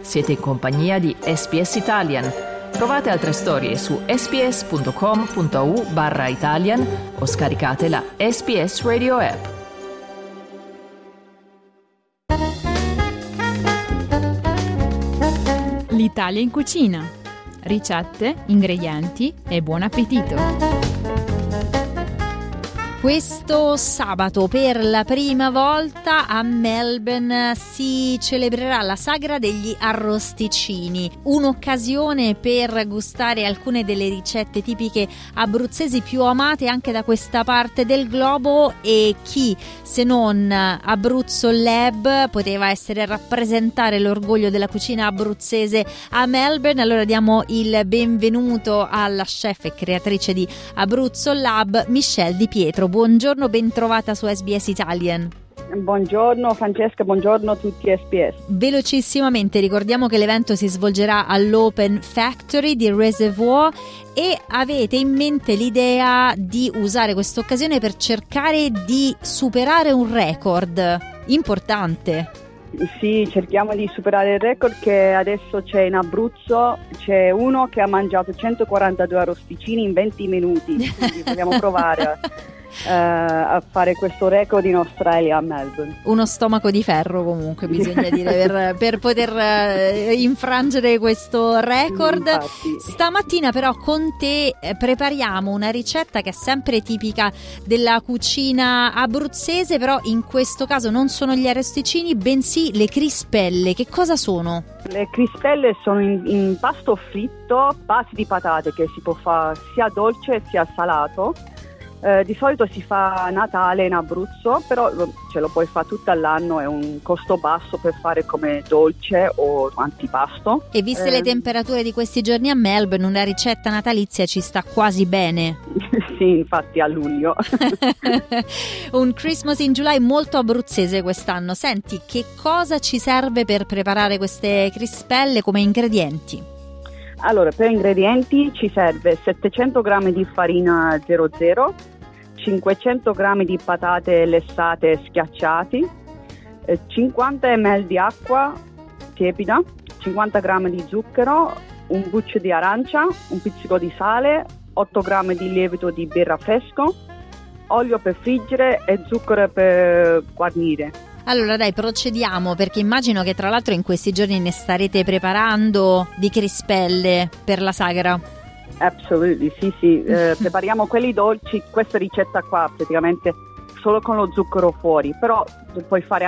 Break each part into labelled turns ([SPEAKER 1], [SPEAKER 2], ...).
[SPEAKER 1] Siete in compagnia di SBS Italian. Trovate altre storie su sbs.com.au/Italian o scaricate la SBS Radio app.
[SPEAKER 2] L'Italia in cucina. Ricette, ingredienti e buon appetito. Questo sabato per la prima volta a Melbourne si celebrerà la sagra degli arrosticini, un'occasione per gustare alcune delle ricette tipiche abruzzesi più amate anche da questa parte del globo, e chi se non Abruzzo Lab poteva essere rappresentare l'orgoglio della cucina abruzzese a Melbourne. Allora diamo il benvenuto alla chef e creatrice di Abruzzo Lab, Michelle Di Pietro. Buongiorno, ben trovata su SBS Italian.
[SPEAKER 3] Buongiorno Francesca, buongiorno a tutti SBS.
[SPEAKER 2] Velocissimamente ricordiamo che l'evento si svolgerà all'Open Factory di Reservoir e avete in mente l'idea di usare questa occasione per cercare di superare un record importante.
[SPEAKER 3] Sì, cerchiamo di superare il record che adesso c'è in Abruzzo. C'è uno che ha mangiato 142 arrosticini in 20 minuti, quindi vogliamo provare a fare questo record in Australia, a Melbourne.
[SPEAKER 2] Uno stomaco di ferro comunque bisogna dire per poter infrangere questo record.
[SPEAKER 3] Infatti.
[SPEAKER 2] Stamattina però con te prepariamo una ricetta che è sempre tipica della cucina abruzzese, però in questo caso non sono gli arrosticini bensì le crispelle. Che cosa sono?
[SPEAKER 3] Le crispelle sono in pasto fritto, base di patate, che si può fare sia dolce sia salato. Di solito si fa a Natale in Abruzzo, però ce lo puoi fare tutto l'anno, è un costo basso per fare come dolce o antipasto.
[SPEAKER 2] E viste le temperature di questi giorni a Melbourne, una ricetta natalizia ci sta quasi bene.
[SPEAKER 3] Sì, infatti a luglio.
[SPEAKER 2] Un Christmas in July molto abruzzese quest'anno. Senti, che cosa ci serve per preparare queste crispelle come ingredienti?
[SPEAKER 3] Allora, per ingredienti ci serve 700 g di farina 00, 500 g di patate lessate schiacciati, 50 ml di acqua tiepida, 50 g di zucchero, un buccio di arancia, un pizzico di sale, 8 g di lievito di birra fresco, olio per friggere e zucchero per guarnire.
[SPEAKER 2] Allora dai, procediamo, perché immagino che tra l'altro in questi giorni ne starete preparando di crispelle per la sagra.
[SPEAKER 3] Assolutamente, sì. Prepariamo quelli dolci. Questa ricetta qua praticamente solo con lo zucchero fuori, però puoi fare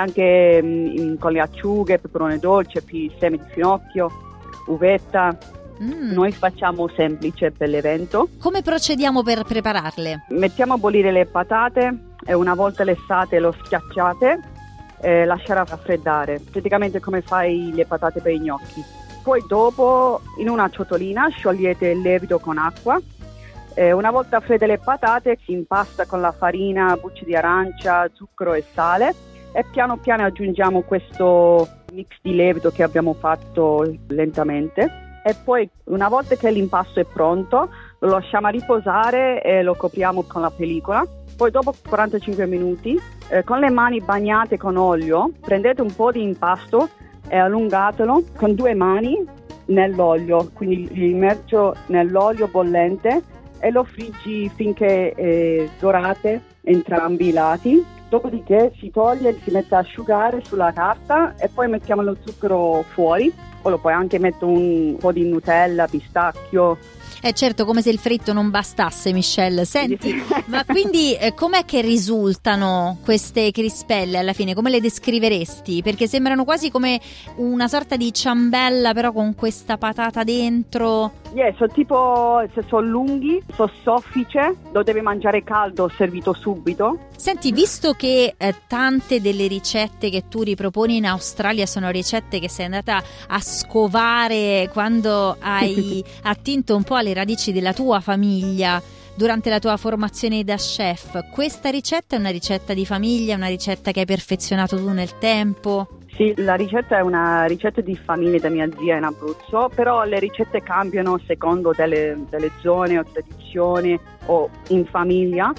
[SPEAKER 3] anche con le acciughe, peperone dolce, semi di finocchio, uvetta. Noi facciamo semplice per l'evento.
[SPEAKER 2] Come procediamo per prepararle?
[SPEAKER 3] Mettiamo a bollire le patate e una volta lessate lo schiacciate, lasciare raffreddare, praticamente come fai le patate per i gnocchi. Poi dopo in una ciotolina sciogliete il lievito con acqua. Una volta fredde le patate si impasta con la farina, bucce di arancia, zucchero e sale, e piano piano aggiungiamo questo mix di lievito che abbiamo fatto lentamente, e poi una volta che l'impasto è pronto lo lasciamo riposare e lo copriamo con la pellicola. Poi dopo 45 minuti con le mani bagnate con olio prendete un po' di impasto e allungatelo con 2 mani nell'olio, quindi li immergo nell'olio bollente e lo friggi finché dorate entrambi i lati. Dopodiché si toglie e si mette a asciugare sulla carta e poi mettiamo lo zucchero fuori. Poi lo puoi anche mettere un po' di Nutella, pistacchio.
[SPEAKER 2] Certo, come se il fritto non bastasse, Michelle. Senti, ma quindi com'è che risultano queste crispelle alla fine? Come le descriveresti? Perché sembrano quasi come una sorta di ciambella, però con questa patata dentro.
[SPEAKER 3] Sono tipo, se sono lunghi, sono soffice, lo devi mangiare caldo, servito subito.
[SPEAKER 2] Senti, visto che tante delle ricette che tu riproponi in Australia sono ricette che sei andata a scovare quando hai attinto un po' alle radici della tua famiglia durante la tua formazione da chef, questa ricetta è una ricetta di famiglia, una ricetta che hai perfezionato tu nel tempo?
[SPEAKER 3] Sì, la ricetta è una ricetta di famiglia da mia zia in Abruzzo, però le ricette cambiano secondo delle zone o tradizioni o in famiglia.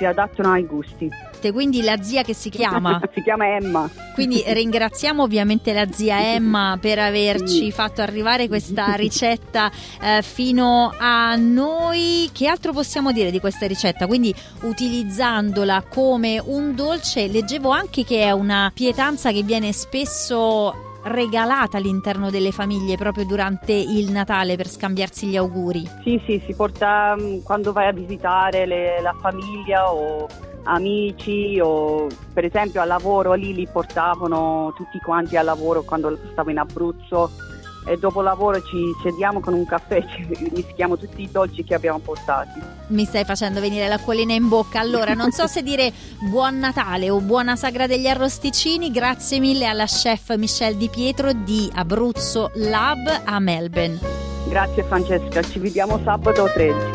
[SPEAKER 3] si adattano ai gusti.
[SPEAKER 2] Quindi la zia che si chiama?
[SPEAKER 3] Si chiama Emma.
[SPEAKER 2] Quindi ringraziamo ovviamente la zia Emma per averci fatto arrivare questa ricetta fino a noi. Che altro possiamo dire di questa ricetta? Quindi utilizzandola come un dolce, leggevo anche che è una pietanza che viene spesso regalata all'interno delle famiglie proprio durante il Natale per scambiarsi gli auguri.
[SPEAKER 3] Sì, si porta quando vai a visitare la famiglia o amici, o per esempio al lavoro, lì li portavano tutti quanti al lavoro quando stavo in Abruzzo, e dopo lavoro ci sediamo con un caffè, mischiamo tutti i dolci che abbiamo portati.
[SPEAKER 2] Mi stai facendo venire l'acquolina in bocca. Allora non so se dire buon Natale o buona sagra degli arrosticini. Grazie mille alla chef Michelle Di Pietro di Abruzzo Lab a Melbourne.
[SPEAKER 3] Grazie Francesca, ci vediamo sabato 13.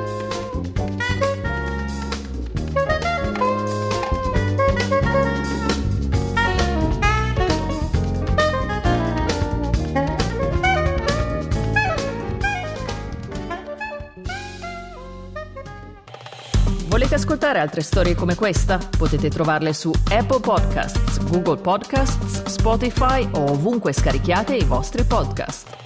[SPEAKER 1] Volete ascoltare altre storie come questa? Potete trovarle su Apple Podcasts, Google Podcasts, Spotify o ovunque scarichiate i vostri podcast.